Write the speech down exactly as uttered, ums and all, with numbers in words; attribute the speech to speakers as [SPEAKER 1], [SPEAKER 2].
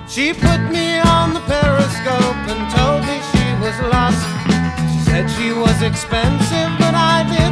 [SPEAKER 1] She put me on the periscope and told me she was lost. She said she was expensive, but I did